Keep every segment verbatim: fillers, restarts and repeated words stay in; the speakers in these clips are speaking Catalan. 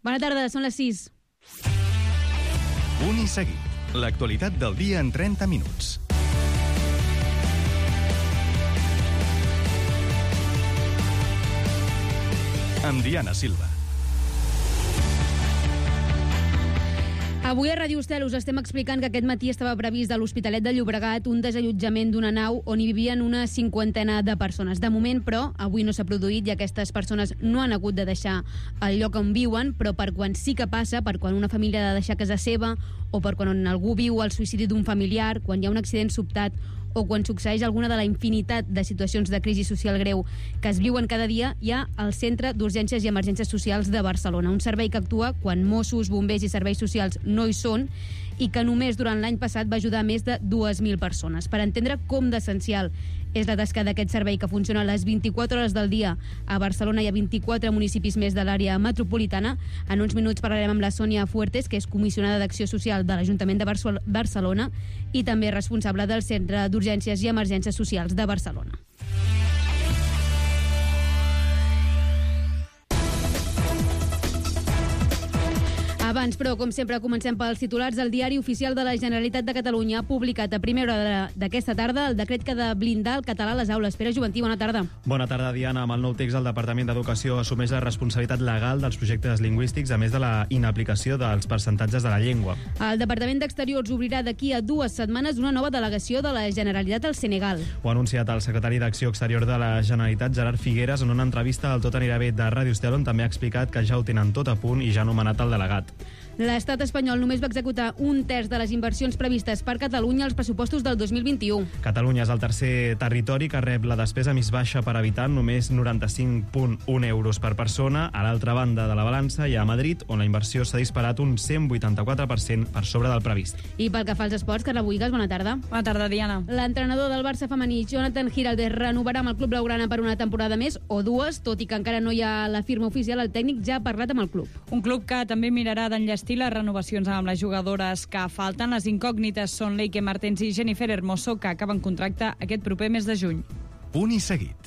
Bona tarda, són les sis. Punt i seguit. L'actualitat del dia en trenta minuts. Amb Diana Silva. Avui a Ràdio Estel us estem explicant que aquest matí estava previst a l'Hospitalet de Llobregat un desallotjament d'una nau on hi vivien una cinquantena de persones. De moment, però, avui no s'ha produït i aquestes persones no han hagut de deixar el lloc on viuen, però per quan sí que passa, per quan una família ha de deixar casa seva o per quan algú viu el suïcidi d'un familiar, quan hi ha un accident sobtat o quan succeeix alguna de la infinitat de situacions de crisi social greu que es viuen cada dia, hi ha el Centre d'Urgències i Emergències Socials de Barcelona, un servei que actua quan Mossos, bombers i serveis socials no hi són i que només durant l'any passat va ajudar més de dues mil persones. Per entendre com d'essencial és la tasca d'aquest servei que funciona a les vint-i-quatre hores del dia a Barcelona i a vint-i-quatre municipis més de l'àrea metropolitana, en uns minuts parlarem amb la Sònia Fuertes, que és comissionada d'Acció Social de l'Ajuntament de Barcelona i també responsable del Centre d'Urgències i Emergències Socials de Barcelona. Abans, però, com sempre, comencem pels titulars. El Diari Oficial de la Generalitat de Catalunya ha publicat a primera hora d'aquesta tarda el decret que ha de blindar el català a les aules. Pere Juventí, bona tarda. Bona tarda, Diana. Amb el nou text, el Departament d'Educació assumeix la responsabilitat legal dels projectes lingüístics, a més de la inaplicació dels percentatges de la llengua. El Departament d'Exteriors obrirà d'aquí a dues setmanes una nova delegació de la Generalitat al Senegal. Ho ha anunciat el secretari d'Acció Exterior de la Generalitat, Gerard Figueres, en una entrevista al Tot anirà bé de Ràdio Estel, on també ha explicat que ja ho tenen tot a punt i ja ha nomenat el delegat. L'estat espanyol només va executar un terç de les inversions previstes per Catalunya als pressupostos del dos mil vint-i-u. Catalunya és el tercer territori que rep la despesa més baixa per habitant, només noranta-cinc coma un euros per persona. A l'altra banda de la balança hi ha Madrid, on la inversió s'ha disparat un cent vuitanta-quatre per cent per sobre del previst. I pel que fa als esports, Carla Buigas, bona tarda. Bona tarda, Diana. L'entrenador del Barça femení, Jonathan Giraldez, renovarà amb el club blaugrana per una temporada més o dues, tot i que encara no hi ha la firma oficial. El tècnic ja ha parlat amb el club. Un club que també mirarà d'enllestir les renovacions amb les jugadores que falten. Les incògnites són Leike Martens i Jennifer Hermoso, que acaben contracte aquest proper mes de juny. Punt i seguit.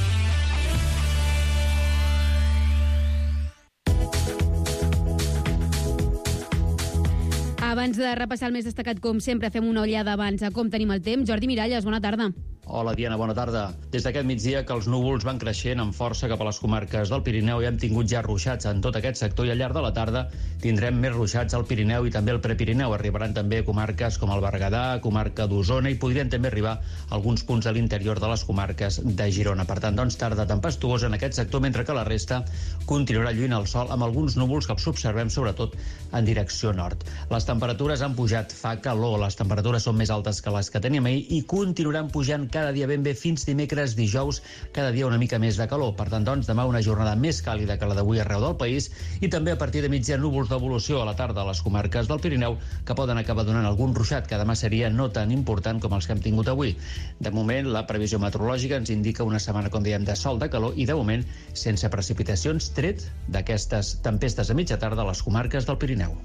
Abans de repassar el més destacat, com sempre, fem una ullada abans a com tenim el temps. Jordi Miralles, bona tarda. Hola, Diana, bona tarda. Des d'aquest migdia que els núvols van creixent amb força cap a les comarques del Pirineu i hem tingut ja ruixats en tot aquest sector i al llarg de la tarda tindrem més ruixats al Pirineu i també al Prepirineu. Arribaran també comarques com el Berguedà, comarca d'Osona i podrien també arribar a alguns punts a l'interior de les comarques de Girona. Per tant, doncs, tarda tempestuosa en aquest sector, mentre que la resta continuarà lluint el sol amb alguns núvols que observem sobretot en direcció nord. Les temperatures han pujat, fa calor, les temperatures són més altes que les que teníem ahir i continuaran pujant cada dia ben bé fins dimecres, dijous, cada dia una mica més de calor. Per tant, doncs, demà una jornada més càlida que la d'avui arreu del país i també a partir de migdia núvols d'evolució a la tarda a les comarques del Pirineu que poden acabar donant algun ruixat que demà seria no tan important com els que hem tingut avui. De moment, la previsió meteorològica ens indica una setmana, com dèiem, de sol, de calor i de moment sense precipitacions, tret d'aquestes tempestes a mitja tarda a les comarques del Pirineu.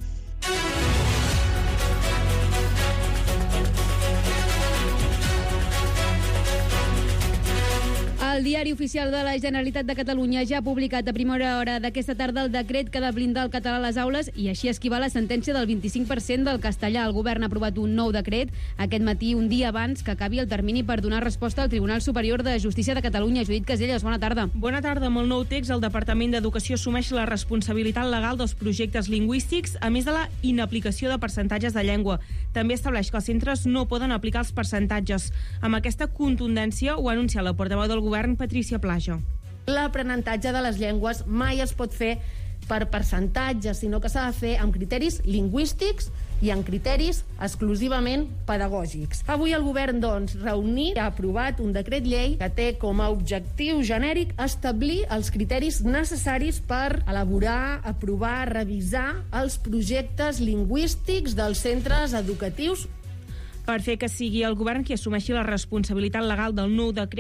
El Diari Oficial de la Generalitat de Catalunya ja ha publicat a primera hora d'aquesta tarda el decret que ha de blindar el català a les aules i així esquivar la sentència del vint-i-cinc per cent del castellà. El govern ha aprovat un nou decret aquest matí, un dia abans que acabi el termini per donar resposta al Tribunal Superior de Justícia de Catalunya. Judit Caselles, bona tarda. Bona tarda. Amb el nou text, el Departament d'Educació assumeix la responsabilitat legal dels projectes lingüístics, a més de la inaplicació de percentatges de llengua. També estableix que els centres no poden aplicar els percentatges. Amb aquesta contundència ho ha anunciat la portaveu del govern, Patricia Plaja. L'aprenentatge de les llengües mai es pot fer per percentatges, sinó que s'ha de fer amb criteris lingüístics i amb criteris exclusivament pedagògics. Avui el govern, doncs, reunit ha aprovat un decret llei que té com a objectiu genèric establir els criteris necessaris per elaborar, aprovar, revisar els projectes lingüístics dels centres educatius. Per fer que sigui el govern qui assumeixi la responsabilitat legal del nou decret,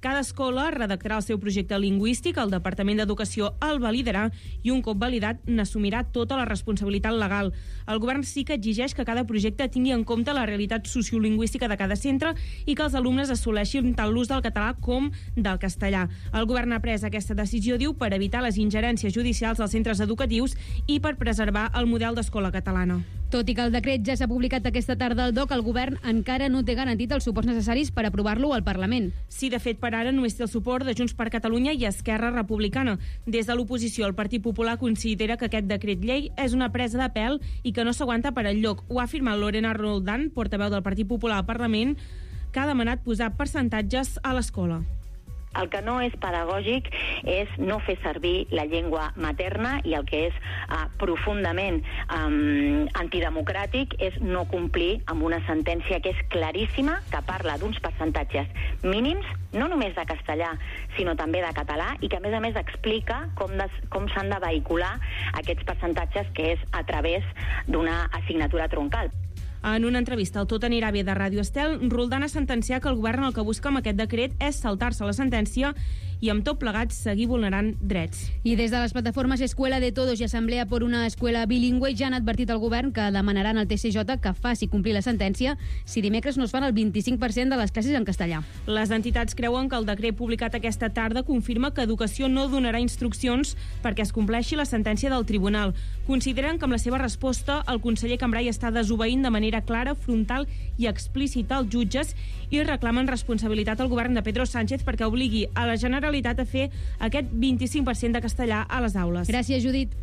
Cada escola redactarà el seu projecte lingüístic, el Departament d'Educació el validarà i un cop validat n'assumirà tota la responsabilitat legal. El govern sí que exigeix que cada projecte tingui en compte la realitat sociolingüística de cada centre i que els alumnes assoleixin tant l'ús del català com del castellà. El govern ha pres aquesta decisió, diu, per evitar les ingerències judicials als centres educatius i per preservar el model d'escola catalana. Tot i que el decret ja s'ha publicat aquesta tarda al D O C, el govern encara no té garantit els suports necessaris per aprovar-lo al Parlament. Sí, de fet, per ara només té el suport de Junts per Catalunya i Esquerra Republicana. Des de l'oposició, el Partit Popular considera que aquest decret llei és una presa de pèl i que no s'aguanta per enlloc. Ho ha afirmat Lorena Roldán, portaveu del Partit Popular al Parlament, que ha demanat posar percentatges a l'escola. El que no és pedagògic és no fer servir la llengua materna i el que és uh, profundament um, antidemocràtic és no complir amb una sentència que és claríssima, que parla d'uns percentatges mínims, no només de castellà, sinó també de català, i que a més a més explica com, des, com s'han de vehicular aquests percentatges, que és a través d'una assignatura troncal. En una entrevista al Tot anirà bé de Ràdio Estel, Roldán ha sentenciat que el govern el que busca amb aquest decret és saltar-se la sentència i amb tot plegat seguir vulnerant drets. I des de les plataformes Escuela de Todos i Assemblea por una Escuela Bilingüe ja han advertit al govern que demanaran al T C J que faci complir la sentència si dimecres no es fan el vint-i-cinc per cent de les classes en castellà. Les entitats creuen que el decret publicat aquesta tarda confirma que Educació no donarà instruccions perquè es compleixi la sentència del tribunal. Consideren que amb la seva resposta el conseller Cambray està desobeint de manera clara, frontal i explícita als jutges i reclamen responsabilitat al govern de Pedro Sánchez perquè obligui a la Generalitat a fer aquest vint-i-cinc per cent de castellà a les aules. Gràcies, Judit.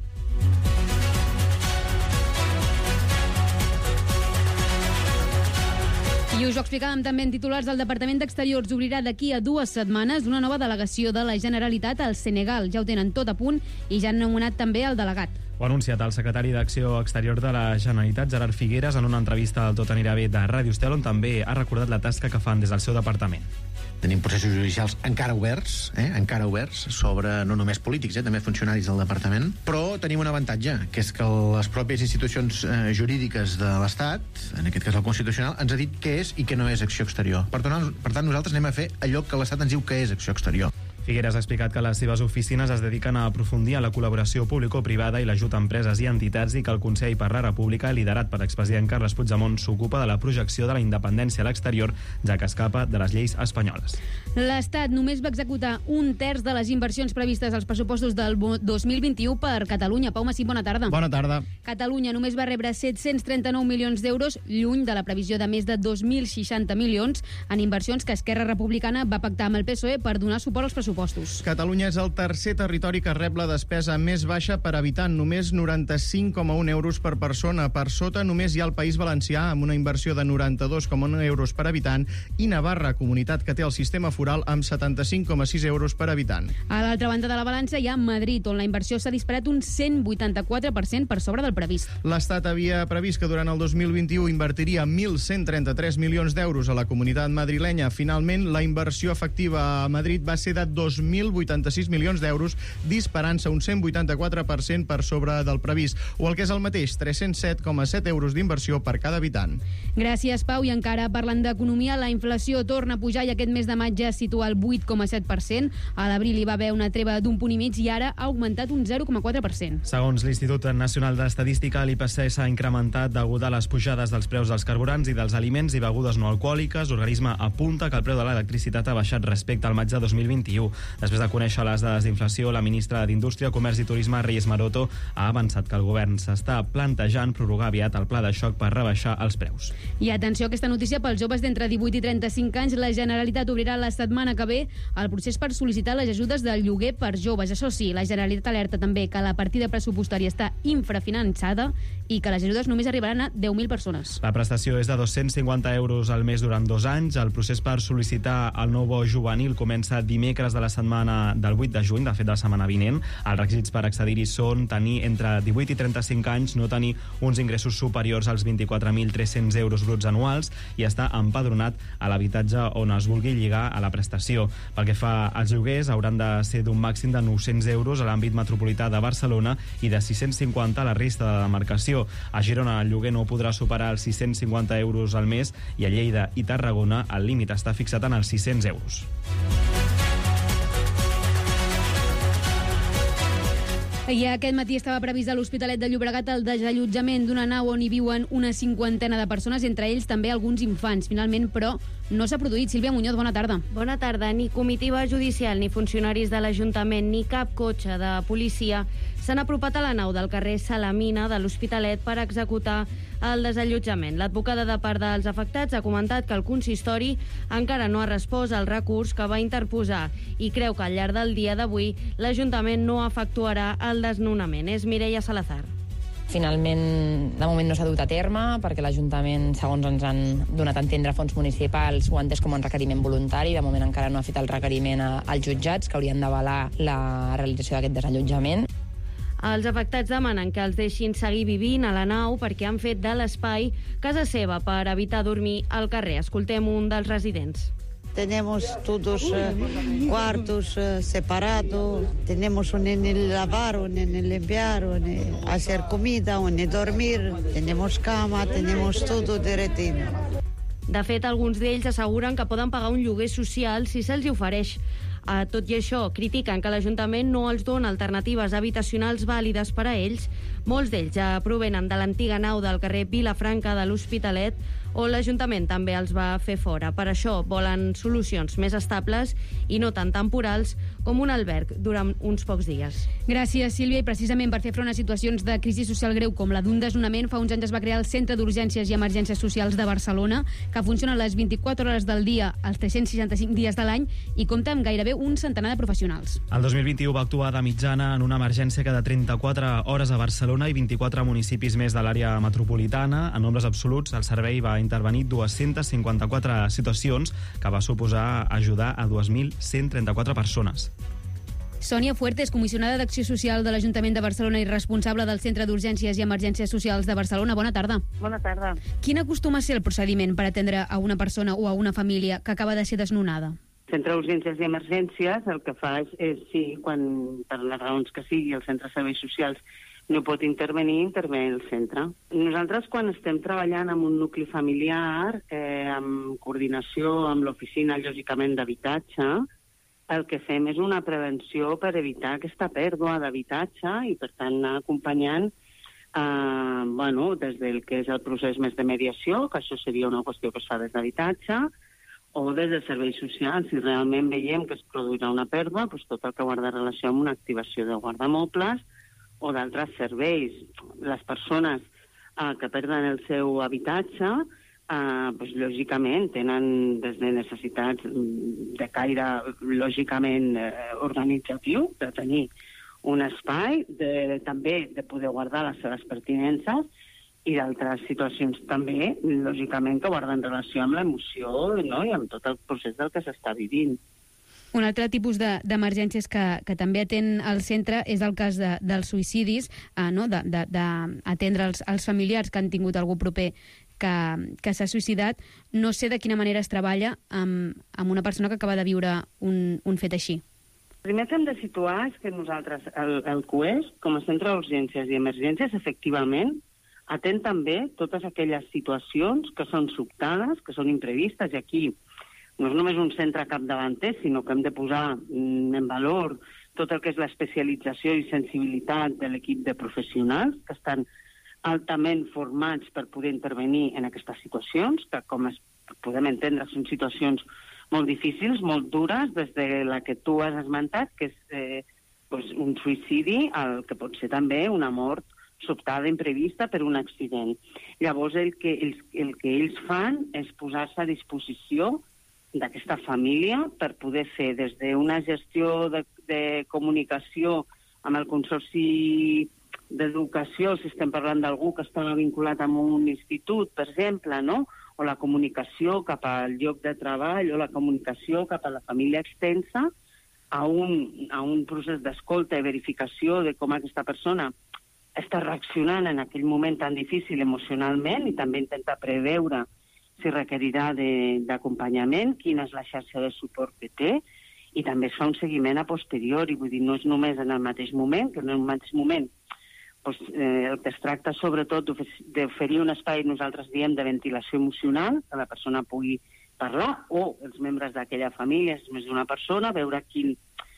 I us ho explicàvem també en titulars. El Departament d'Exteriors obrirà d'aquí a dues setmanes una nova delegació de la Generalitat al Senegal. Ja ho tenen tot a punt i ja han nomenat també el delegat. Ho ha anunciat el secretari d'Acció Exterior de la Generalitat, Gerard Figueres, en una entrevista al Tot anirà bé de Ràdio Estel, on també ha recordat la tasca que fan des del seu departament. Tenim processos judicials encara oberts, eh? encara oberts, sobre no només polítics, eh? també funcionaris del departament, però tenim un avantatge, que és que les pròpies institucions eh, jurídiques de l'Estat, en aquest cas el Constitucional, ens ha dit què és i què no és acció exterior. Per tant, per tant nosaltres anem a fer allò que l'Estat ens diu que és acció exterior. Figueres ha explicat que les seves oficines es dediquen a aprofundir en la col·laboració público-privada i l'ajut a empreses i entitats, i que el Consell per la República, liderat per l'expresident Carles Puigdemont, s'ocupa de la projecció de la independència a l'exterior, ja que escapa de les lleis espanyoles. L'Estat només va executar un terç de les inversions previstes als pressupostos del dos mil vint-i-u per Catalunya. Pau Massip, bona tarda. Bona tarda. Catalunya només va rebre set-cents trenta-nou milions d'euros, lluny de la previsió de més de dos mil seixanta milions en inversions que Esquerra Republicana va pactar amb el P S O E per donar suport als pressupostos. Catalunya és el tercer territori que rep la despesa més baixa per habitant, només noranta-cinc coma un euros per persona. Per sota només hi ha el País Valencià, amb una inversió de noranta-dos coma un euros per habitant, i Navarra, comunitat que té el sistema foral, amb setanta-cinc coma sis euros per habitant. A l'altra banda de la balança hi ha Madrid, on la inversió s'ha disparat un cent vuitanta-quatre per cent per sobre del previst. L'Estat havia previst que durant el dos mil vint-i-u invertiria mil cent trenta-tres milions d'euros a la comunitat madrilenya. Finalment, la inversió efectiva a Madrid va ser de dos mil vuitanta-sis milions d'euros, disparant-se un cent vuitanta-quatre per cent per sobre del previst, o el que és el mateix, tres-cents set coma set euros d'inversió per cada habitant. Gràcies, Pau. I encara parlant d'economia, la inflació torna a pujar i aquest mes de maig ja es situa al vuit coma set per cent. A l'abril hi va haver una treva d'un punt i mig i ara ha augmentat un zero coma quatre per cent. Segons l'Institut Nacional d'Estadística, l'I P C s'ha incrementat degut a les pujades dels preus dels carburants i dels aliments i begudes no alcohòliques. L'organisme apunta que el preu de l'electricitat ha baixat respecte al maig de dos mil vint-i-u. Després de conèixer les dades d'inflació, la ministra d'Indústria, Comerç i Turisme, Reyes Maroto, ha avançat que el govern s'està plantejant prorrogar aviat el pla de xoc per rebaixar els preus. I atenció a aquesta notícia pels joves d'entre divuit i trenta-cinc anys. La Generalitat obrirà la setmana que ve el procés per sol·licitar les ajudes del lloguer per joves. Això sí, la Generalitat alerta també que la partida pressupostària està infrafinançada i que les ajudes només arribaran a deu mil persones. La prestació és de dos-cents cinquanta euros al mes durant dos anys. El procés per sol·licitar el nou bo juvenil comença dimecres de la setmana del vuit de juny, de fet de la setmana vinent. Els requisits per accedir-hi són tenir entre divuit i trenta-cinc anys, no tenir uns ingressos superiors als vint-i-quatre mil tres-cents euros bruts anuals i estar empadronat a l'habitatge on es vulgui lligar a la prestació. Pel que fa als lloguers, hauran de ser d'un màxim de nou-cents euros a l'àmbit metropolità de Barcelona i de sis-cents cinquanta a la resta de la demarcació. A Girona el lloguer no podrà superar els sis-cents cinquanta euros al mes i a Lleida i Tarragona el límit està fixat en els sis-cents euros. I aquest matí estava previst a l'Hospitalet de Llobregat el desallotjament d'una nau on hi viuen una cinquantena de persones, entre ells també alguns infants. Finalment, però, no s'ha produït. Sílvia Muñoz, bona tarda. Bona tarda. Ni comitiva judicial, ni funcionaris de l'Ajuntament, ni cap cotxe de policia s'han apropat a la nau del carrer Salamina de l'Hospitalet per executar el desallotjament. L'advocada de part dels afectats ha comentat que el consistori encara no ha respost al recurs que va interposar i creu que al llarg del dia d'avui l'Ajuntament no efectuarà el desnonament. És Mireia Salazar. Finalment, de moment no s'ha dut a terme, perquè l'Ajuntament, segons ens han donat a entendre fons municipals, ho ha entès com un requeriment voluntari. De moment encara no ha fet el requeriment als jutjats, que haurien d'avalar la realització d'aquest desallotjament. Els afectats demanen que els deixin seguir vivint a la nau perquè han fet de l'espai casa seva per evitar dormir al carrer. Escoltem un dels residents. Tenemos todos eh, cuartos eh, separados, tenemos un en el lavar, un en el limpiar, un en hacer comida, un en dormir, tenemos cama, tenemos todo derretino. De fet, alguns d'ells asseguren que poden pagar un lloguer social si se'ls hi ofereix. Uh, tot i això, critiquen que l'Ajuntament no els dona alternatives habitacionals vàlides per a ells. Molts d'ells ja provenen de l'antiga nau del carrer Vilafranca de l'Hospitalet, on l'Ajuntament també els va fer fora. Per això volen solucions més estables i no tan temporals com un alberg durant uns pocs dies. Gràcies, Sílvia. I precisament per fer front a situacions de crisi social greu com la d'un desnonament, fa uns anys es va crear el Centre d'Urgències i Emergències Socials de Barcelona, que funciona les vint-i-quatre hores del dia, els tres-cents seixanta-cinc dies de l'any, i compta amb gairebé un centenar de professionals. El dos mil vint-i-u va actuar de mitjana en una emergència cada trenta-quatre hores a Barcelona i vint-i-quatre municipis més de l'àrea metropolitana. En nombres absoluts, el servei va intervenir dues-centes cinquanta-quatre situacions, que va suposar ajudar a dos mil cent trenta-quatre persones. Sònia Fuertes, comissionada d'Acció Social de l'Ajuntament de Barcelona i responsable del Centre d'Urgències i Emergències Socials de Barcelona. Bona tarda. Bona tarda. Quin acostuma a ser el procediment per atendre a una persona o a una família que acaba de ser desnonada? El Centre d'Urgències i Emergències el que fa és, és sí, quan, per les raons que sigui, el Centre de Serveis Socials no pot intervenir, intervé el centre. Nosaltres, quan estem treballant amb un nucli familiar, eh, amb coordinació amb l'oficina, lògicament, d'habitatge, el que fem és una prevenció per evitar aquesta pèrdua d'habitatge i, per tant, anar acompanyant eh, bueno, des del que és el procés més de mediació, que això seria una qüestió que es fa des d'habitatge, o des de serveis socials. Si realment veiem que es produirà una pèrdua, doncs tot el que guarda relació amb una activació de guardamobles o d'altres serveis. Les persones eh, que perden el seu habitatge, eh, doncs, lògicament, tenen des de necessitats de caire, lògicament, eh, organitzatiu, de tenir un espai, de, també de poder guardar les seves pertinences, i d'altres situacions també, lògicament, que guarden relació amb l'emoció, no?, i amb tot el procés del que s'està vivint. Un altre tipus d'emergències de, que, que també atén el centre és el cas de, dels suïcidis, eh, no? d'atendre els, els familiars que han tingut algú proper que, que s'ha suïcidat. No sé de quina manera es treballa amb, amb una persona que acaba de viure un, un fet així. Primer que hem de situar és que nosaltres, el, el C U E S, com a Centre d'Urgències i Emergències, efectivament, atén també totes aquelles situacions que són sobtades, que són imprevistes, i aquí no és només un centre capdavanter, sinó que hem de posar en valor tot el que és l'especialització i sensibilitat de l'equip de professionals que estan altament formats per poder intervenir en aquestes situacions, que, com es podem entendre, són situacions molt difícils, molt dures, des de la que tu has esmentat, que és eh, doncs un suïcidi, el que pot ser també una mort sobtada, imprevista, per un accident. Llavors, el que ells, el que ells fan és posar-se a disposició d'aquesta família per poder fer des d'una gestió de, de comunicació amb el Consorci d'Educació, si estem parlant d'algú que estava vinculat amb un institut, per exemple, no?, o la comunicació cap al lloc de treball, o la comunicació cap a la família extensa, a un, a un procés d'escolta i verificació de com aquesta persona està reaccionant en aquell moment tan difícil emocionalment, i també intentar preveure si requerirà d'acompanyament, quina és la xarxa de suport que té, i també es fa un seguiment a posteriori, vull dir, no és només en el mateix moment, que en el mateix moment doncs, eh, el que es tracta sobretot d'oferir un espai, nosaltres diem, de ventilació emocional, que la persona pugui parlar, o els membres d'aquella família, és més d'una persona, veure quin,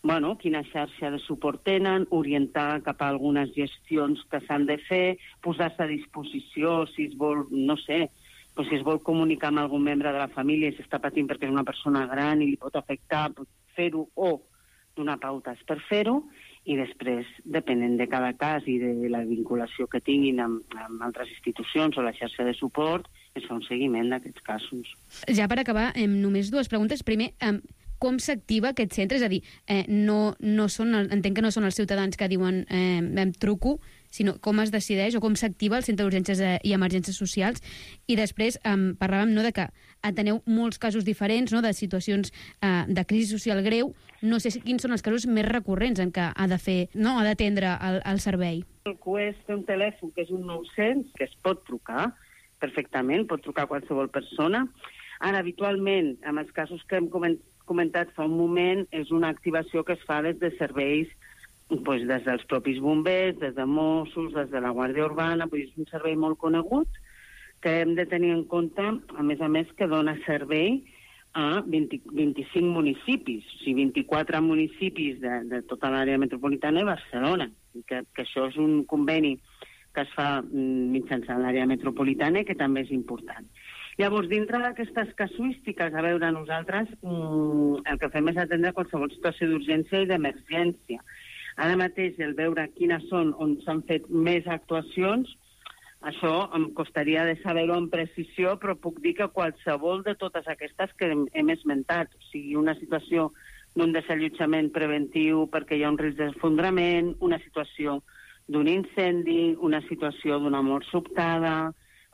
bueno, quina xarxa de suport tenen, orientar cap a algunes gestions que s'han de fer, posar-se a disposició si es vol, no sé, doncs si es vol comunicar amb algun membre de la família i s'està patint perquè és una persona gran i li pot afectar, fer-ho o donar pautes per fer-ho, i després, depenent de cada cas i de la vinculació que tinguin amb, amb altres institucions o la xarxa de suport, es fa un seguiment d'aquests casos. Ja per acabar, eh, només dues preguntes. Primer, eh, com s'activa aquest centre? És a dir, eh, no, no són, entenc que no són els ciutadans que diuen eh, em truco, sinó com es decideix o com s'activa el Centre d'Urgències i Emergències Socials. I després eh, parlàvem no, de que ateneu molts casos diferents, no, de situacions eh, de crisi social greu. No sé quins són els casos més recurrents en què ha de fer, no, ha d'atendre el, el servei. El Q E S té un telèfon que és un nou-cents, que es pot trucar perfectament, pot trucar qualsevol persona. Ara, habitualment, amb els casos que hem comentat fa un moment, és una activació que es fa des de serveis, doncs, des dels propis bombers, des de Mossos, des de la Guàrdia Urbana, doncs és un servei molt conegut que hem de tenir en compte, a més a més, que dona servei a vint, vint-i-cinc municipis, o sigui, vint-i-quatre municipis de, de tota l'àrea metropolitana i Barcelona, que, que això és un conveni que es fa mitjançant l'àrea metropolitana i que també és important. Llavors, dintre d'aquestes casuístiques, a veure, nosaltres mm, el que fem és atendre qualsevol situació d'urgència i d'emergència. Ara mateix, el veure quines són on s'han fet més actuacions, això em costaria de saber-ho amb precisió, però puc dir que qualsevol de totes aquestes que hem, hem esmentat, o sigui, una situació d'un desallotjament preventiu perquè hi ha un risc d'esfondrament, una situació d'un incendi, una situació d'una mort sobtada...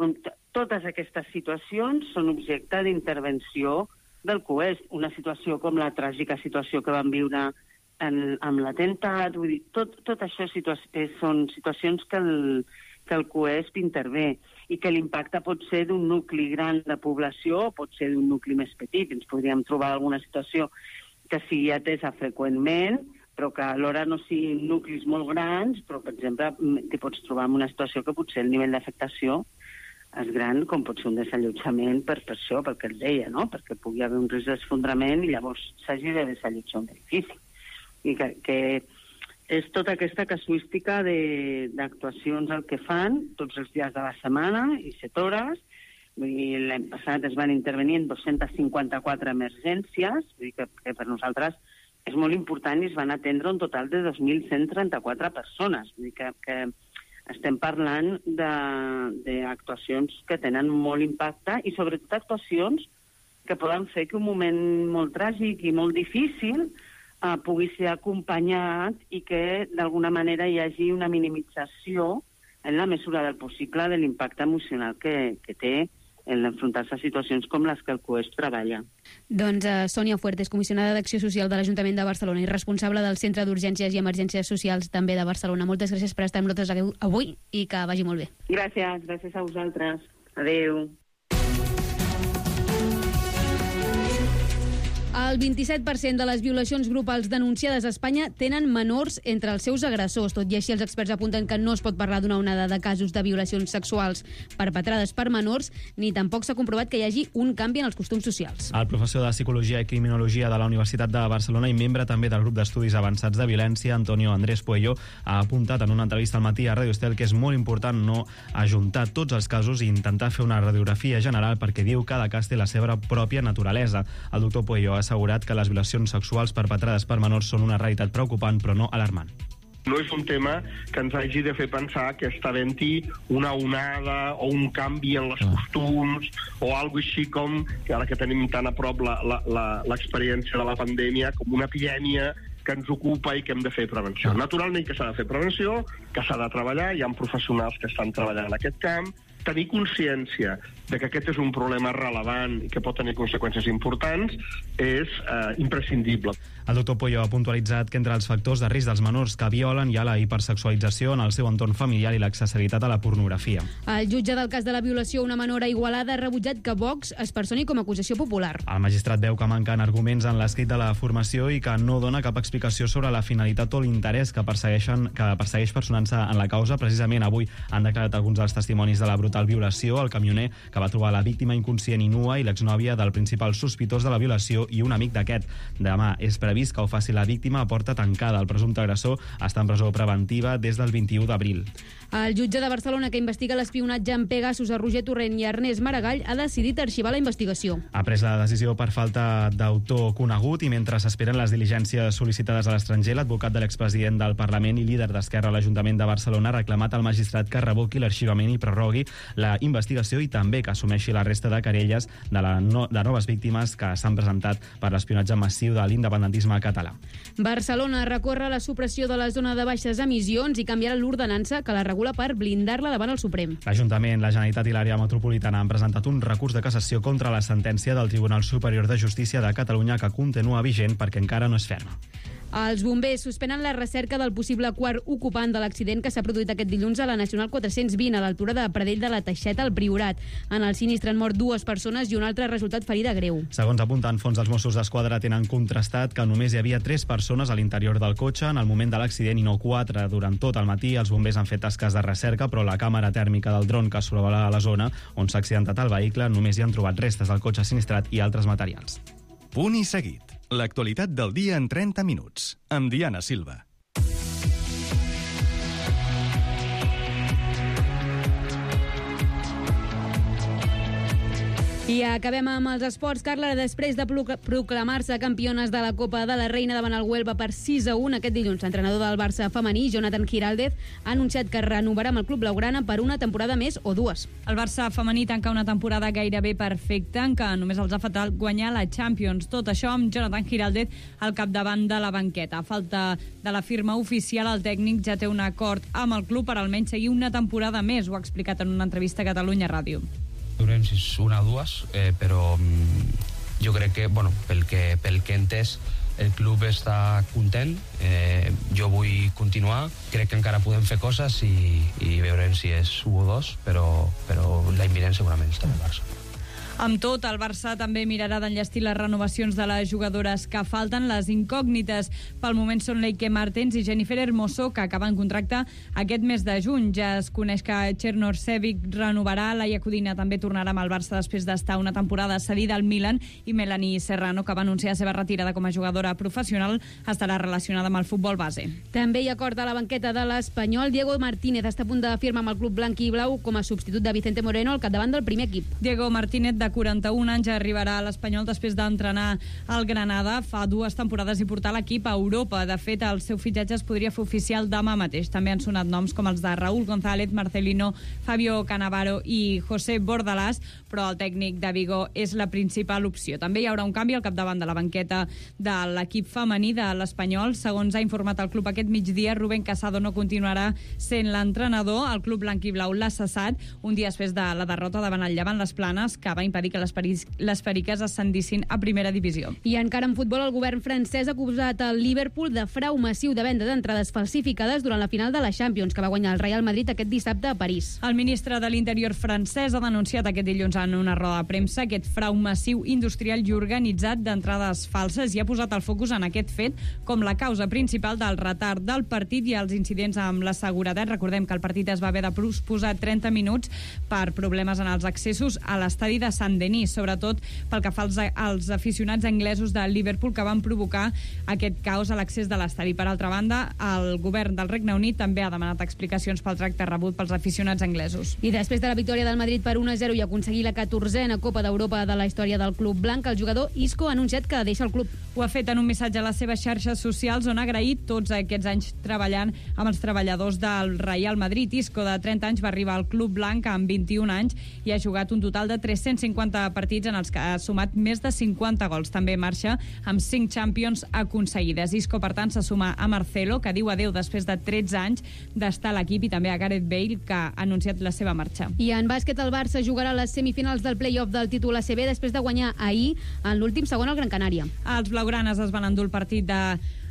Totes aquestes situacions són objecte d'intervenció del Q E S. Una situació com la tràgica situació que vam viure en, amb l'atemptat, vull dir, tot, tot això situa són situacions que el, que el Q E S intervé i que l'impacte pot ser d'un nucli gran de població o pot ser d'un nucli més petit. Ens podríem trobar alguna situació que sigui atesa freqüentment, però que alhora no siguin nuclis molt grans, però, per exemple, t'hi pots trobar en una situació que potser el nivell d'afectació és gran, com pot ser un desallotjament per, per això, pel que et deia, no? Perquè pugui haver un risc d'esfondrament i llavors s'hagi de desallotjar un edifici. I que, que és tota aquesta casuística d'actuacions el que fan tots els dies de la setmana i set hores. L'any passat es van intervenir en dos-centes cinquanta-quatre emergències, vull dir que, que per nosaltres és molt important i es van atendre un total de dos mil cent trenta-quatre persones. Vull dir que, que estem parlant d'actuacions que tenen molt impacte i sobretot actuacions que poden fer que un moment molt tràgic i molt difícil eh, pugui ser acompanyat i que d'alguna manera hi hagi una minimització en la mesura del possible de l'impacte emocional que, que té en enfrontar-se a situacions com les que el Q E S treballa. Doncs uh, Sònia Fuertes, comissionada d'Acció Social de l'Ajuntament de Barcelona i responsable del Centre d'Urgències i Emergències Socials també de Barcelona. Moltes gràcies per estar amb nosaltres avui i que vagi molt bé. Gràcies, gràcies a vosaltres. Adéu. El vint-i-set per cent de les violacions grupals denunciades a Espanya tenen menors entre els seus agressors. Tot i així, els experts apunten que no es pot parlar d'una onada de casos de violacions sexuals perpetrades per menors, ni tampoc s'ha comprovat que hi hagi un canvi en els costums socials. El professor de Psicologia i Criminologia de la Universitat de Barcelona i membre també del grup d'estudis avançats de violència, Antonio Andrés Puello, ha apuntat en una entrevista al matí a Radio Estel que és molt important no ajuntar tots els casos i intentar fer una radiografia general perquè diu que cada cas té la seva pròpia naturalesa. El doctor Puello ha assegurat que les violacions sexuals perpetrades per menors són una realitat preocupant però no alarmant. No és un tema que ens hagi de fer pensar que està havent-hi una onada o un canvi en els costums o alguna així com, que ara que tenim tan a prop l'experiència de la pandèmia, com una epidèmia que ens ocupa i que hem de fer prevenció. Naturalment que s'ha de fer prevenció, que s'ha de treballar, hi ha professionals que estan treballant en aquest camp, tenir consciència de que aquest és un problema rellevant i que pot tenir conseqüències importants és eh, imprescindible. El doctor Puello ha puntualitzat que entre els factors de risc dels menors que violen hi ha la hipersexualització en el seu entorn familiar i l'accessibilitat a la pornografia. El jutge del cas de la violació a una menor a Igualada ha rebutjat que Vox es personi com a acusació popular. El magistrat veu que manquen arguments en l'escrit de la formació i que no dona cap explicació sobre la finalitat o l'interès que persegueixen que persegueix personant-se en la causa. Precisament avui han declarat alguns dels testimonis de la brutal violació, el camioner que va trobar la víctima inconscient i nua i l'exnòvia del principal sospitós de la violació i un amic d'aquest. Demà és previst previst que ho faci la víctima a porta tancada. El presumpte agressor està en presó preventiva des del vint-i-u d'abril. El jutge de Barcelona que investiga l'espionatge amb Pegasus a Roger Torrent i Ernest Maragall ha decidit arxivar la investigació. Ha pres la decisió per falta d'autor conegut i mentre s'esperen les diligències sol·licitades a l'estranger, l'advocat de l'expresident del Parlament i líder d'Esquerra a l'Ajuntament de Barcelona ha reclamat al magistrat que revoqui l'arxivament i prorrogui la investigació i també que assumeixi la resta de querelles de, la no, de noves víctimes que s'han presentat per l'espionatge massiu de l'independentisme català. Barcelona recorre la supressió de la zona de baixes emissions i canviarà l'ordenança que la regula per blindar-la davant el Suprem. L'Ajuntament, la Generalitat i l'àrea metropolitana han presentat un recurs de cassació contra la sentència del Tribunal Superior de Justícia de Catalunya que continua vigent perquè encara no és ferma. Els bombers suspenen la recerca del possible quart ocupant de l'accident que s'ha produït aquest dilluns a la Nacional quatre-cents vint, a l'altura de Pradell de la Teixeta, al Priorat. En el sinistre han mort dues persones i un altre ha resultat ferida greu. Segons apunten fonts dels Mossos d'Esquadra, tenen contrastat que només hi havia tres persones a l'interior del cotxe en el moment de l'accident i no quatre. Durant tot el matí els bombers han fet tasques de recerca, però la càmera tèrmica del dron que sobrevola la zona on s'ha accidentat el vehicle només hi han trobat restes del cotxe sinistrat i altres materials. Punt i seguit. L'actualitat del dia en trenta minuts. Amb Diana Silva. I acabem amb els esports. Carla, després de proclamar-se campiones de la Copa de la Reina davant el Huelva per sis a un aquest dilluns, l'entrenador del Barça femení, Jonathan Giraldez, ha anunciat que renovarà amb el club blaugrana per una temporada més o dues. El Barça femení tanca una temporada gairebé perfecta en què només els ha faltat guanyar la Champions. Tot això amb Jonathan Giraldez al capdavant de la banqueta. A falta de la firma oficial, el tècnic ja té un acord amb el club per almenys seguir una temporada més. Ho ha explicat en una entrevista a Catalunya Ràdio. Veurem si és una o dues, eh, però mm, jo crec que, bueno, pel que, pel que he entès, el club està content, eh, jo vull continuar, crec que encara podem fer coses i, i veurem si és u o dos, però, però l'any vinent segurament està el Barça. Amb tot, el Barça també mirarà d'enllestir les renovacions de les jugadores que falten. Les incògnites pel moment són Leike Martens i Jennifer Hermoso, que acaben contracte aquest mes de juny. Ja es coneix que Černor Sevic renovarà, Laia Codina també tornarà amb el Barça després d'estar una temporada cedida al Milan, i Melanie Serrano, que va anunciar la seva retirada com a jugadora professional, estarà relacionada amb el futbol base. També hi ha acord a la banqueta de l'Espanyol. Diego Martínez està a punt de firmar amb el club blanc i blau com a substitut de Vicente Moreno al capdavant del primer equip. Diego Martínez, de quaranta-un anys, arribarà a l'Espanyol després d'entrenar al Granada fa dues temporades i portar l'equip a Europa. De fet, el seu fitxatge es podria fer oficial demà mateix. També han sonat noms com els de Raúl González, Marcelino, Fabio Cannavaro i José Bordalás, però el tècnic de Vigo és la principal opció. També hi haurà un canvi al capdavant de la banqueta de l'equip femení de l'Espanyol. Segons ha informat el club aquest migdia, Rubén Casado no continuarà sent l'entrenador. El club blanc i blau l'ha cessat un dia després de la derrota davant el Llevant Les Planes, que va impedir que les, Peris, les Periques ascendissin a primera divisió. I encara en futbol, el govern francès ha acusat el Liverpool de frau massiu de venda d'entrades falsificades durant la final de la Champions, que va guanyar el Real Madrid aquest dissabte a París. El ministre de l'Interior francès ha denunciat aquest dilluns en una roda de premsa aquest frau massiu, industrial i organitzat d'entrades falses i ha posat el focus en aquest fet com la causa principal del retard del partit i els incidents amb la seguretat. Recordem que el partit es va haver de posposar trenta minuts per problemes en els accessos a l'estadi de Saint-Denis, sobretot pel que fa als, als aficionats anglesos de Liverpool, que van provocar aquest caos a l'accés de l'estadi. Per altra banda, el govern del Regne Unit també ha demanat explicacions pel tracte rebut pels aficionats anglesos. I després de la victòria del Madrid per un a zero i aconseguir la catorzena Copa d'Europa de la història del club blanc, el jugador Isco ha anunciat que deixa el club. Ho ha fet en un missatge a les seves xarxes socials on ha agraït tots aquests anys treballant amb els treballadors del Real Madrid. Isco, de trenta anys, va arribar al club blanc amb vint-i-un anys i ha jugat un total de tres-cents cinquanta partits en els que ha sumat més de cinquanta gols. També marxa amb cinc Champions aconseguides. Isco, per tant, se suma a Marcelo, que diu adeu després de tretze anys d'estar a l'equip, i també a Gareth Bale, que ha anunciat la seva marxa. I en bàsquet, el Barça jugarà a les semifinals del play-off del títol A C B després de guanyar ahir en l'últim segon al Gran Canària. Els blaugranes es van endur el partit de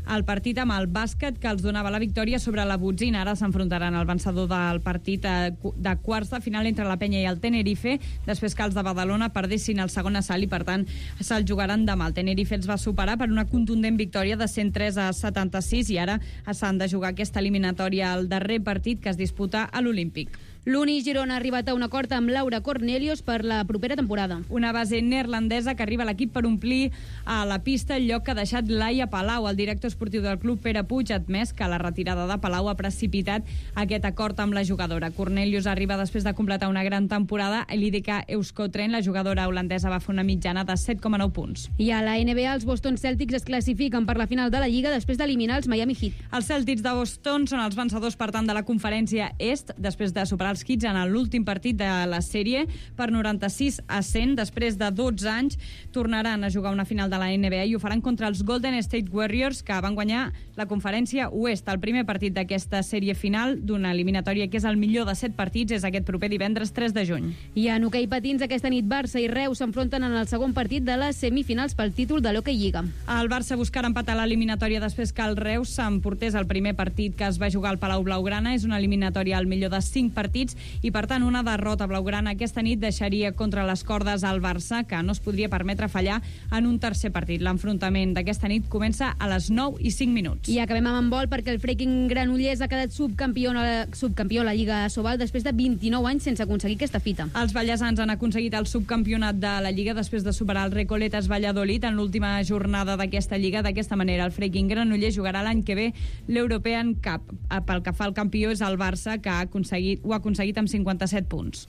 el partit amb el bàsquet, que els donava la victòria sobre la Botzina. Ara s'enfrontaran al vencedor del partit de quarts de final entre la Penya i el Tenerife, després que els de Badalona perdessin el segon assalt i, per tant, se'l jugaran demà. El Tenerife els va superar per una contundent victòria de cent tres a setanta-sis i ara s'han de jugar aquesta eliminatòria al darrer partit, que es disputa a l'Olímpic. L'Uni Girona ha arribat a un acord amb Laura Cornelius per la propera temporada. Una base neerlandesa que arriba a l'equip per omplir a la pista el lloc que ha deixat Laia Palau. El director esportiu del club, Pere Puig, ha admès que la retirada de Palau ha precipitat aquest acord amb la jugadora. Cornelius arriba després de completar una gran temporada a l'I D K Euskotren. La jugadora holandesa va fer una mitjana de set coma nou punts. I a la N B A, els Boston Celtics es classifiquen per la final de la Lliga després d'eliminar els Miami Heat. Els Celtics de Boston són els vencedors, per tant, de la conferència est, després de superar els Heats en l'últim partit de la sèrie per noranta-sis a cent. Després de dotze anys tornaran a jugar una final de la N B A i ho faran contra els Golden State Warriors, que van guanyar la conferència oest. El primer partit d'aquesta sèrie final d'una eliminatòria que és el millor de set partits és aquest proper divendres tres de juny. I en hoquei patins, aquesta nit Barça i Reus s'enfronten en el segon partit de les semifinals pel títol de l'Hockey Lliga. El Barça buscarà empatar l'eliminatòria després que el Reus s'emportés el primer partit que es va jugar al Palau Blaugrana. És una eliminatòria al millor de cinc partits i, per tant, una derrota blaugrana aquesta nit deixaria contra les cordes al Barça, que no es podria permetre fallar en un tercer partit. L'enfrontament d'aquesta nit comença a les nou i cinc minuts. I acabem amb handbol, perquè el Freaking Granollers ha quedat subcampió a la, subcampió a la Lliga Sobal després de vint-i-nou anys sense aconseguir aquesta fita. Els ballesans han aconseguit el subcampionat de la Lliga després de superar el Recoletas Valladolid en l'última jornada d'aquesta Lliga. D'aquesta manera, el Freaking Granollers jugarà l'any que ve l'European Cup. Pel que fa al campió és el Barça, que ha aconseguit, ho ha aconseguit amb cinquanta-set punts.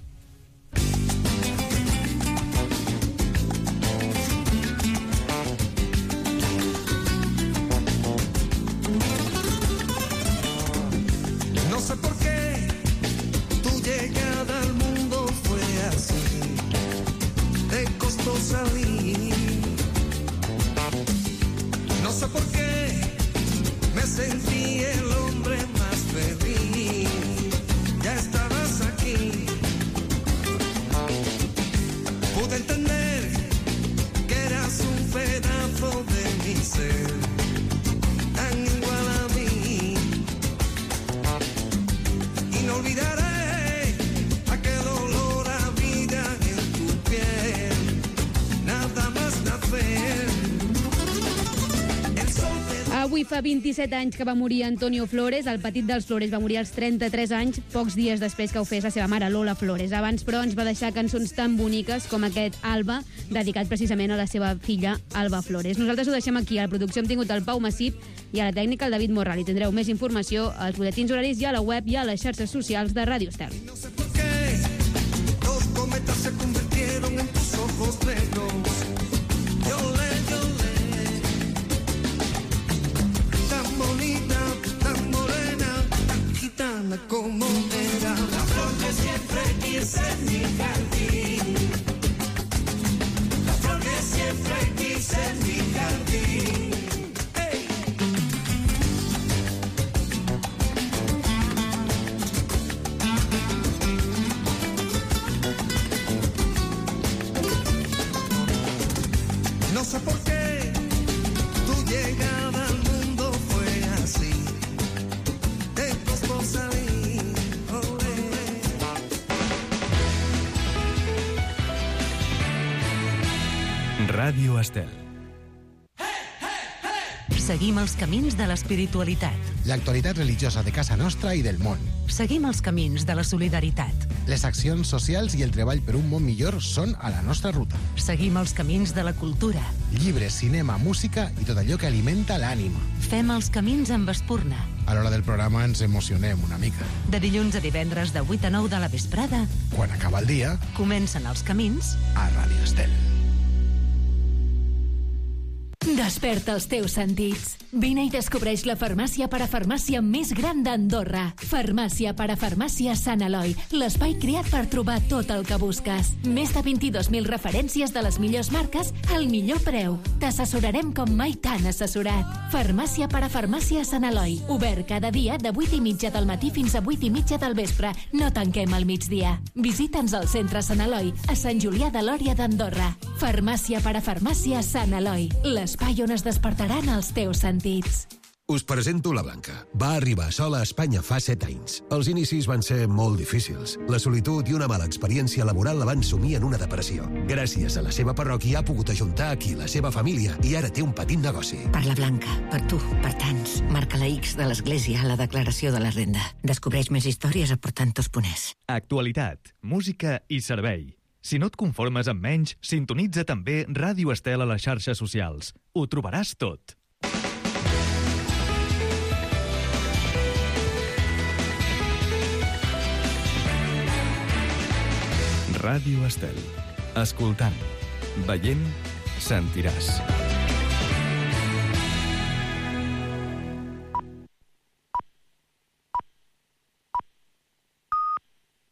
No sé por qué tu llegada al mundo fue así, te costó salir. No sé por qué me sentí el hombre más feliz. Ya estabas aquí. Pude entender que eras un pedazo de mi ser, tan igual a mí. Y no olvidaré aquel olor a vida en tu piel, nada más nacer. El sol te... Avui fa vint-i-set anys que va morir Antonio Flores. El petit dels Flores va morir als trenta-tres anys, pocs dies després que ho fes la seva mare, Lola Flores. Abans, però, ens va deixar cançons tan boniques com aquest Alba, dedicat precisament a la seva filla, Alba Flores. Nosaltres ho deixem aquí. A la producció hem tingut el Pau Massip i a la tècnica el David Morral. I tindreu més informació als butlletins horaris i a la web i a les xarxes socials de Ràdio Estel. No sé por qué los cometas se convirtieron en tus ojos negros. Yo le, yo le, tan bonita, tan morena, tan gitana como era. La flor que siempre quise en mi jardín. La flor que siempre quise en mi jardín. Hey. No sé por qué tu llegada al mundo fue así, te costó salir. Olé. Ràdio Estel. Seguim els camins de l'espiritualitat. L'actualitat religiosa de casa nostra i del món. Seguim els camins de la solidaritat. Les accions socials i el treball per un món millor són a la nostra ruta. Seguim els camins de la cultura. Llibres, cinema, música i tot allò que alimenta l'ànima. Fem els camins amb Espurna. A l'hora del programa ens emocionem una mica. De dilluns a divendres de vuit a nou de la vesprada. Quan acaba el dia, comencen els camins a Ràdio Estel. Desperta els teus sentits. Vine i descobreix la farmàcia parafarmàcia més gran d'Andorra. Farmàcia parafarmàcia Sant Eloi, l'espai creat per trobar tot el que busques. Més de vint-i-dos mil referències de les millors marques al millor preu. T'assessorarem com mai t'han assessorat. Farmàcia parafarmàcia Sant Eloi. Obert cada dia de vuit i mitja del matí fins a vuit i mitja del vespre. No tanquem al migdia. Visita'ns al centre Sant Eloi, a Sant Julià de Lòria d'Andorra. Farmàcia parafarmàcia Sant Eloi, l'espai on es despertaran els teus sentits. Us presento la Blanca. Va arribar sola a Espanya fa set anys. Els inicis van ser molt difícils. La solitud i una mala experiència laboral la van sumir en una depressió. Gràcies a la seva parròquia ha pogut ajuntar aquí la seva família i ara té un petit negoci. Per la Blanca, per tu, per tants. Marca la X de l'Església a la declaració de la renda. Descobreix més històries a portantos punt es. Actualitat, música i servei. Si no et conformes amb menys, sintonitza també Ràdio Estel a les xarxes socials. Ho trobaràs tot. Ràdio Estel. Escoltant, veient, sentiràs.